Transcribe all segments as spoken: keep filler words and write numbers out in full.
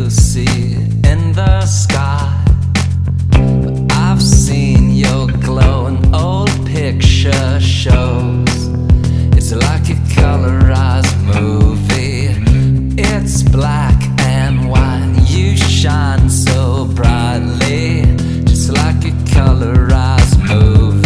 you see in the sky. I've seen your glow in old picture shows. It's like a colorized movie. It's black and white. You shine so brightly, just like a colorized movie.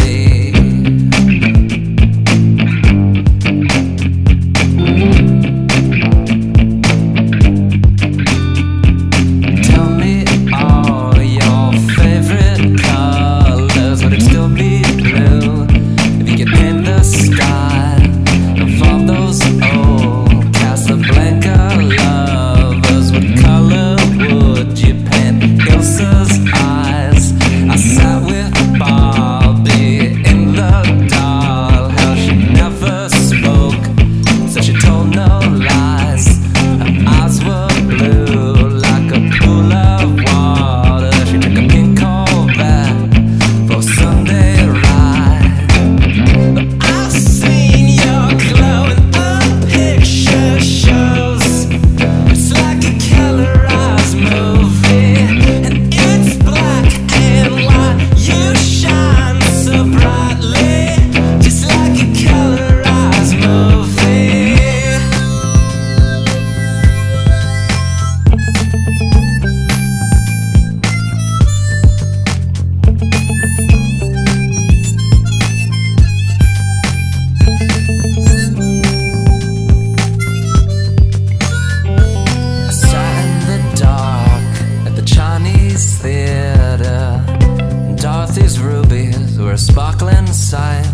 Tell me all your favorite colors. Would it still be blue if you could paint the sky of all those old Casablanca lovers? What color would you paint Ilsa's eyes? I sat with Barbie in the dollhouse. She never spoke, so she told no lies. Her eyes were blue like a pool of water. She took a pink Corvette for a Sunday ride. But I've seen your glow in the picture shows. It's like a colorized movie, and it's black and white. You shine so brightly, just like a colorized movie. I sat in the dark at the Chinese theater. Dorothy's rubies were a sparkling sight.